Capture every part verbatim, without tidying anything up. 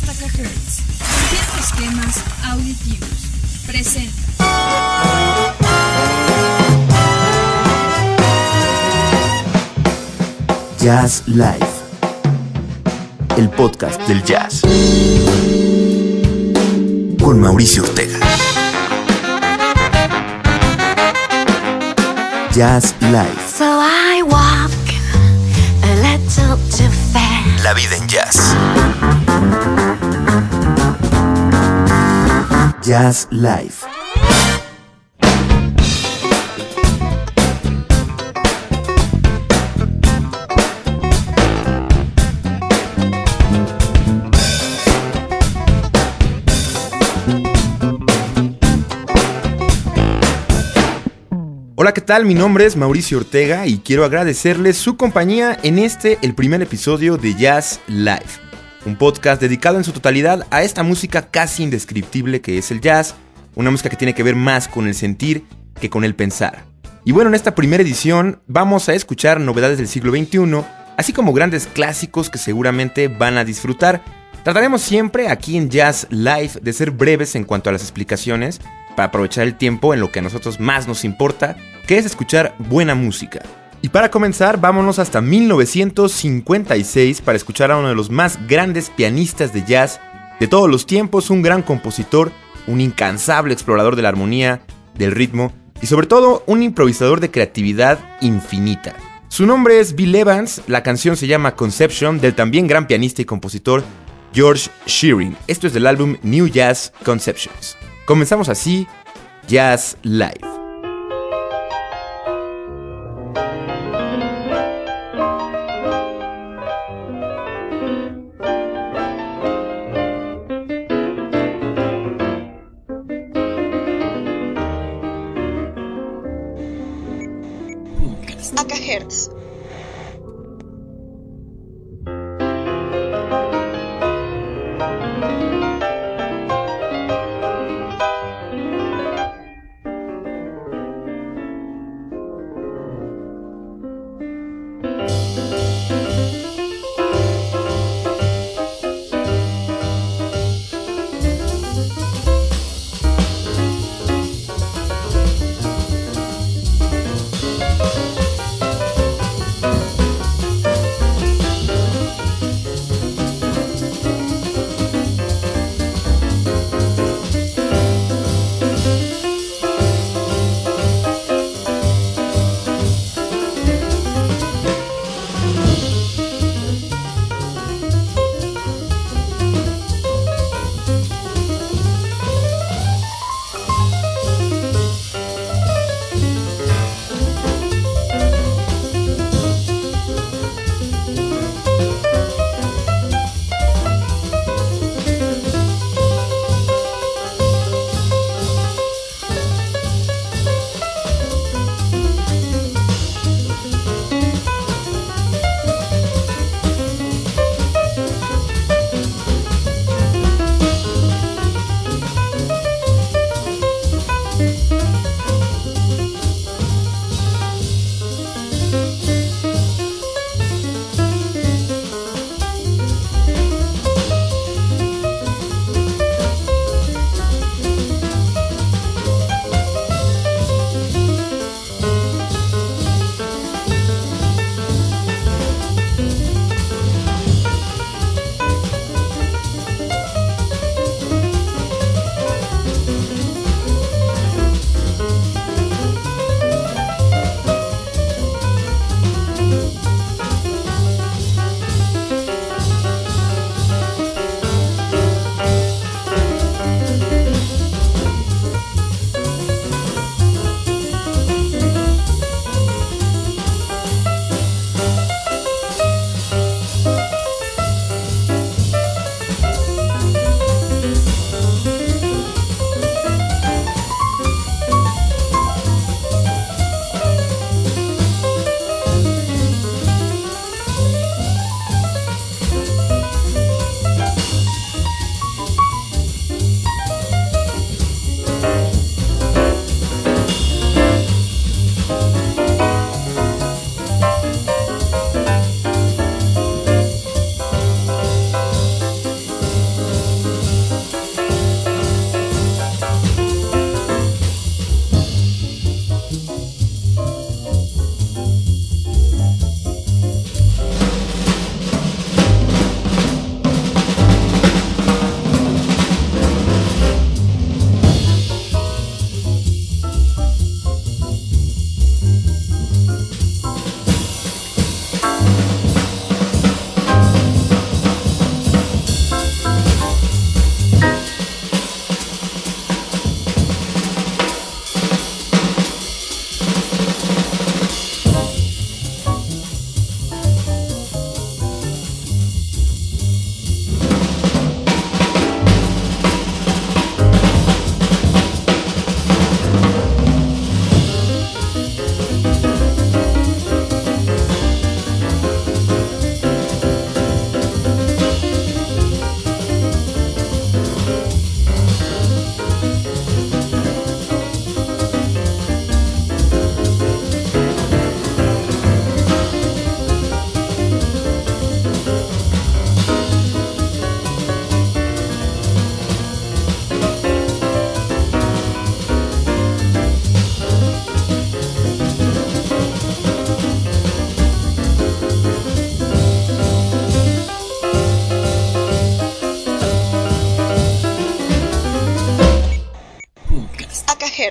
Hertz, rompiendo esquemas auditivos. Presenta. Jazz Live, el podcast del jazz, con Mauricio Ortega. Jazz Live. So I walk a little too fast. La vida en jazz. Jazz Live. Hola, ¿qué tal? Mi nombre es Mauricio Ortega y quiero agradecerles su compañía en este, el primer episodio de Jazz Live, un podcast dedicado en su totalidad a esta música casi indescriptible que es el jazz, una música que tiene que ver más con el sentir que con el pensar. Y bueno, en esta primera edición vamos a escuchar novedades del siglo veintiuno, así como grandes clásicos que seguramente van a disfrutar. Trataremos siempre aquí en Jazz Live de ser breves en cuanto a las explicaciones, para aprovechar el tiempo en lo que a nosotros más nos importa, que es escuchar buena música. Y para comenzar, vámonos hasta mil novecientos cincuenta y seis para escuchar a uno de los más grandes pianistas de jazz de todos los tiempos, un gran compositor, un incansable explorador de la armonía, del ritmo y sobre todo un improvisador de creatividad infinita. Su nombre es Bill Evans, la canción se llama Conception, del también gran pianista y compositor George Shearing. Esto es del álbum New Jazz Conceptions. Comenzamos así, Jazz Live. Hertz.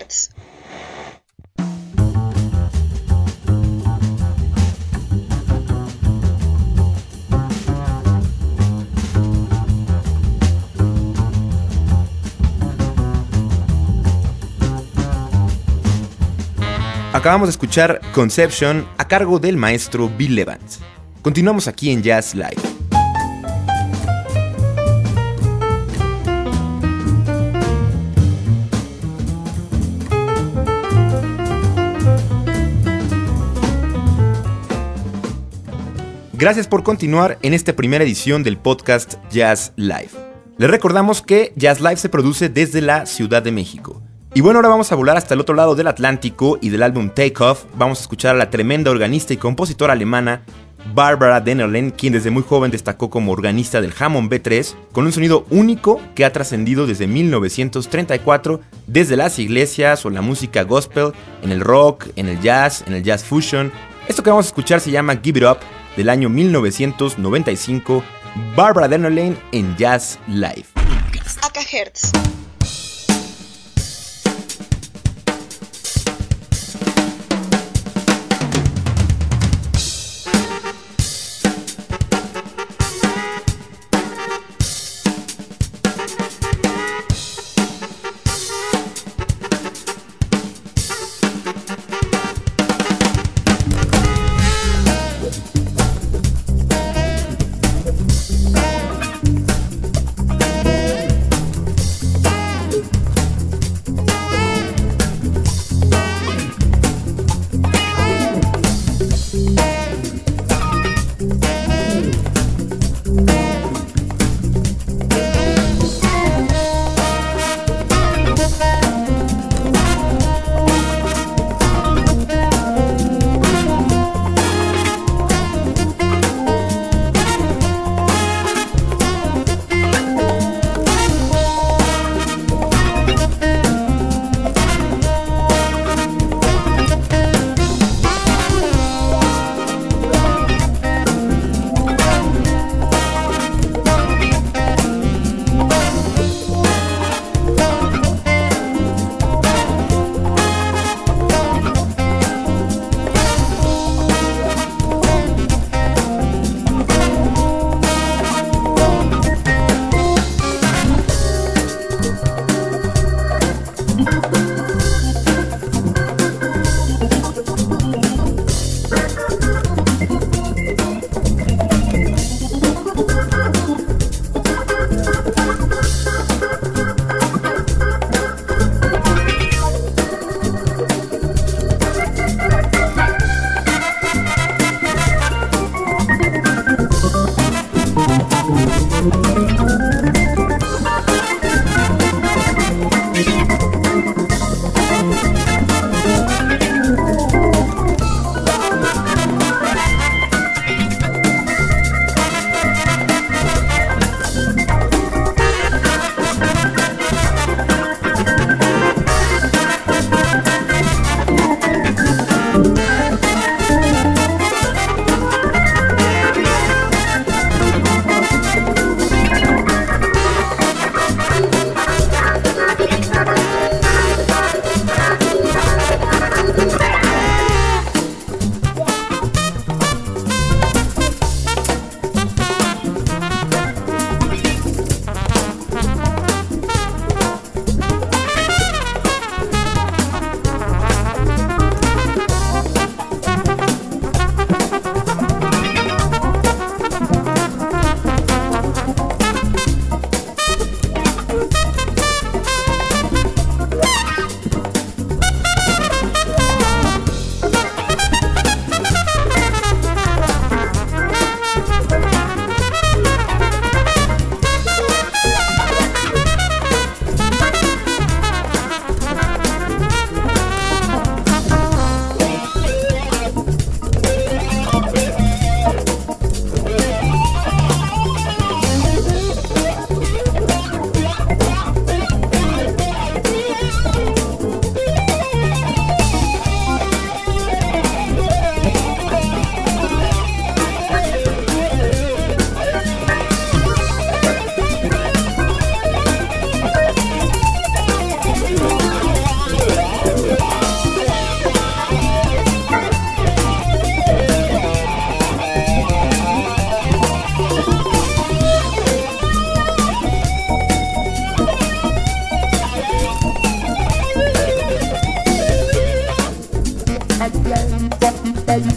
Hertz. Acabamos de escuchar Conception a cargo del maestro Bill Evans. Continuamos aquí en Jazz Live. Gracias por continuar en esta primera edición del podcast Jazz Live. Les recordamos que Jazz Live se produce desde la Ciudad de México. Y bueno, ahora vamos a volar hasta el otro lado del Atlántico y del álbum Take Off vamos a escuchar a la tremenda organista y compositora alemana Barbara Dennerlein, quien desde muy joven destacó como organista del Hammond B tres, con un sonido único que ha trascendido desde mil novecientos treinta y cuatro desde las iglesias o la música gospel, en el rock, en el jazz, en el jazz fusion. Esto que vamos a escuchar se llama Give It Up, del año mil novecientos noventa y cinco, Barbara Dennerlein en Jazz Live. A K Hertz.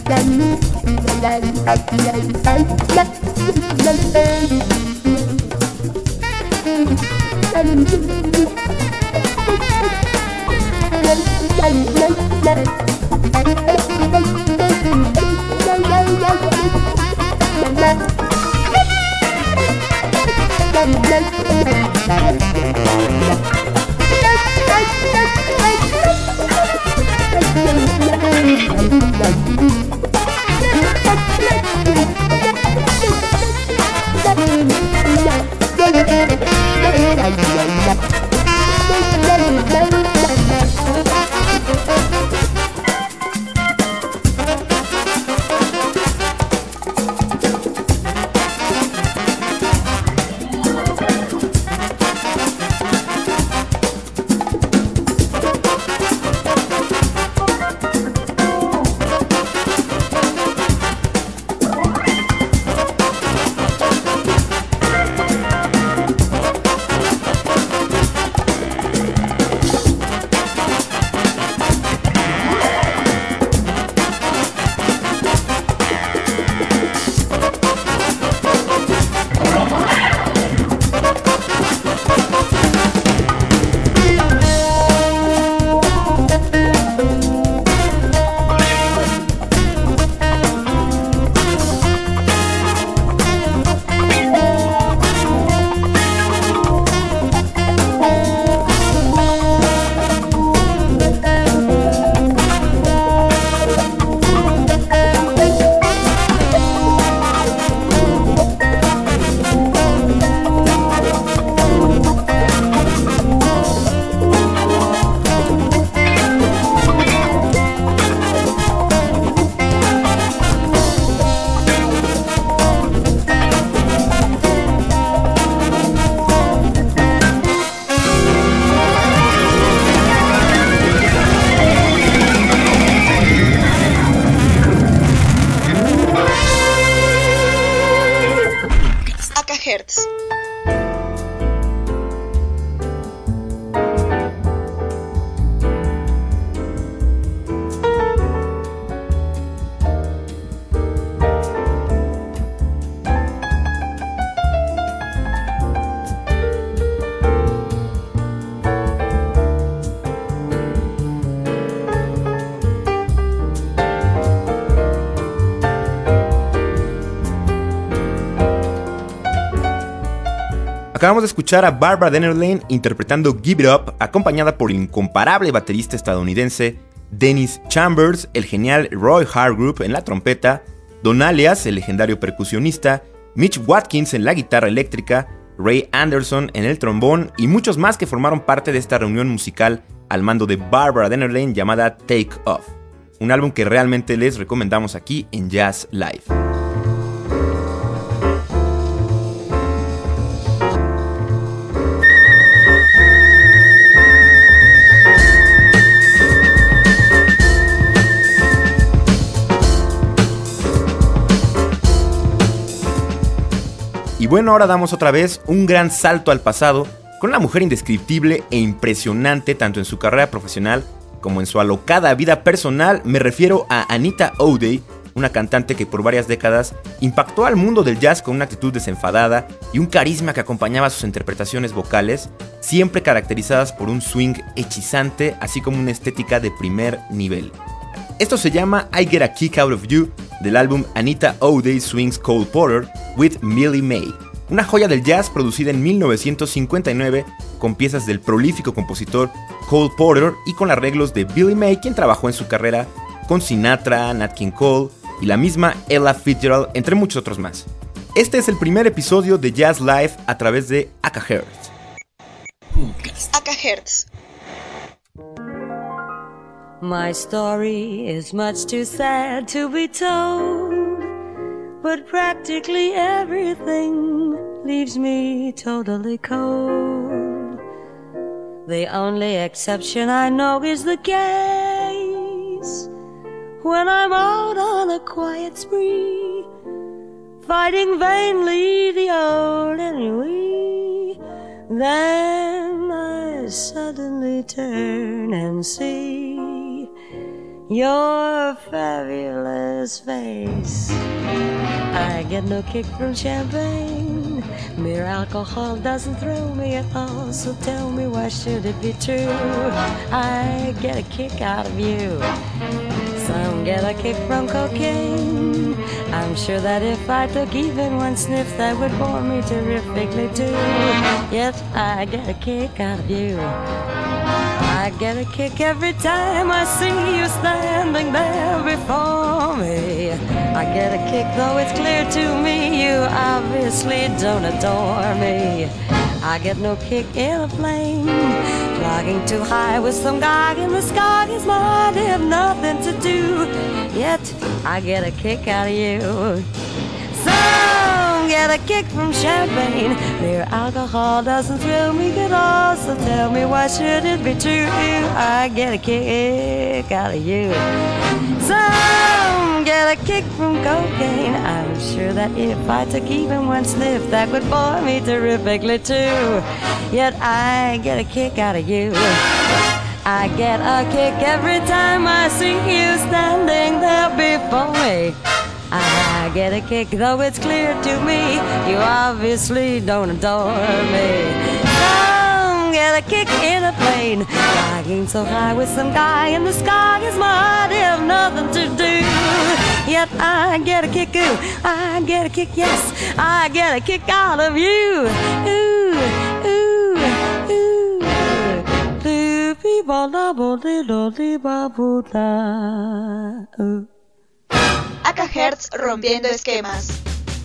Hertz. Acabamos de escuchar a Barbara Dennerlein interpretando Give It Up, acompañada por el incomparable baterista estadounidense Dennis Chambers, el genial Roy Hargrove en la trompeta, Don Alias, el legendario percusionista, Mitch Watkins en la guitarra eléctrica, Ray Anderson en el trombón y muchos más que formaron parte de esta reunión musical al mando de Barbara Dennerlein llamada Take Off, un álbum que realmente les recomendamos aquí en Jazz Live. Y bueno, ahora damos otra vez un gran salto al pasado con una mujer indescriptible e impresionante tanto en su carrera profesional como en su alocada vida personal. Me refiero a Anita O'Day, una cantante que por varias décadas impactó al mundo del jazz con una actitud desenfadada y un carisma que acompañaba sus interpretaciones vocales, siempre caracterizadas por un swing hechizante, así como una estética de primer nivel. Esto se llama I Get a Kick Out of You, del álbum Anita O'Day Swings Cole Porter with Millie May, una joya del jazz producida en mil novecientos cincuenta y nueve con piezas del prolífico compositor Cole Porter y con arreglos de Billie May, quien trabajó en su carrera con Sinatra, Nat King Cole y la misma Ella Fitzgerald, entre muchos otros más. Este es el primer episodio de Jazz Live a través de Akahertz. Akahertz. My story is much too sad to be told, but practically everything leaves me totally cold. The only exception I know is the case when I'm out on a quiet spree, fighting vainly the old ennui. Then I suddenly turn and see your fabulous face. I get no kick from champagne. Mere alcohol doesn't thrill me at all. So tell me, why should it be true? I get a kick out of you. Some get a kick from cocaine. I'm sure that if I took even one sniff, that would bore me terrifically too. Yet I get a kick out of you. I get a kick every time I see you standing there before me. I get a kick, though it's clear to me you obviously don't adore me. I get no kick in a plane, flying too high with some guy in the sky is mine, have nothing to do. Yet I get a kick out of you. Some get a kick from champagne. Mere alcohol doesn't thrill me at all. So tell me, why should it be true? I get a kick out of you. Some get a kick from cocaine. I'm sure that if I took even one sniff, that would bore me terrifically too. Yet I get a kick out of you. I get a kick every time I see you standing there before me. I get a kick, though it's clear to me you obviously don't adore me. Some get a kick in a plane, flying so high with some guy in the sky is mine, have nothing to do. Yet I get a kick, ooh, I get a kick, yes, I get a kick out of you. Ooh, ooh, ooh. Ooh. Acahertz, rompiendo esquemas.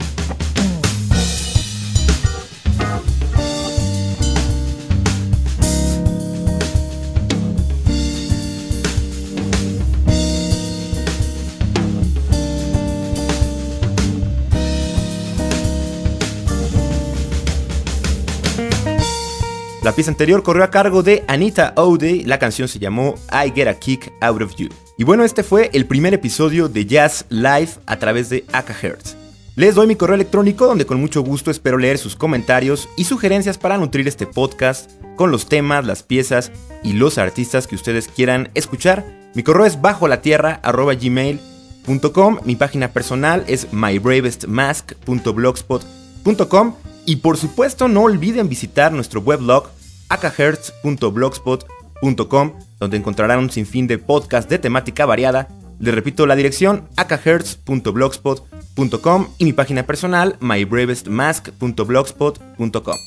La pieza anterior corrió a cargo de Anita O'Day, la canción se llamó I Get a Kick Out of You. Y bueno, este fue el primer episodio de Jazz Live a través de Acahertz. Les doy mi correo electrónico donde con mucho gusto espero leer sus comentarios y sugerencias para nutrir este podcast con los temas, las piezas y los artistas que ustedes quieran escuchar. Mi correo es bajo la tierra arroba gmail punto com, mi página personal es my bravest mask punto blogspot punto com y por supuesto no olviden visitar nuestro weblog acahertz punto blogspot punto com, donde encontrarán un sinfín de podcasts de temática variada. Les repito la dirección, acahertz punto blogspot punto com y mi página personal, my bravest mask punto blogspot punto com.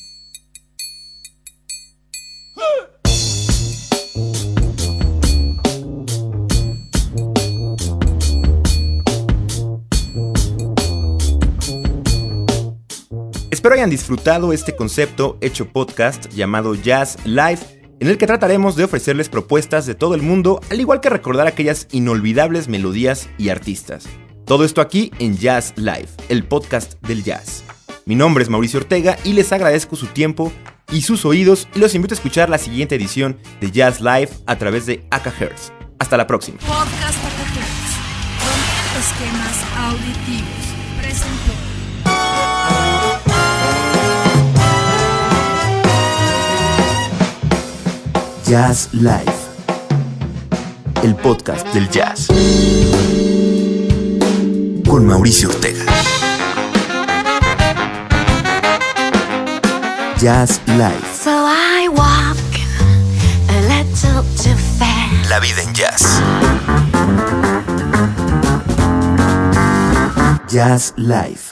Espero hayan disfrutado este concepto hecho podcast llamado Jazz Live, en el que trataremos de ofrecerles propuestas de todo el mundo, al igual que recordar aquellas inolvidables melodías y artistas. Todo esto aquí en Jazz Live, el podcast del jazz. Mi nombre es Mauricio Ortega y les agradezco su tiempo y sus oídos y los invito a escuchar la siguiente edición de Jazz Live a través de Acahertz. Hasta la próxima. Podcast Acahertz, rompiendo esquemas auditivos. Presentó. Jazz Live, el podcast del jazz, con Mauricio Ortega. Jazz Live. So I walk a little too fast. La vida en jazz. Jazz Live.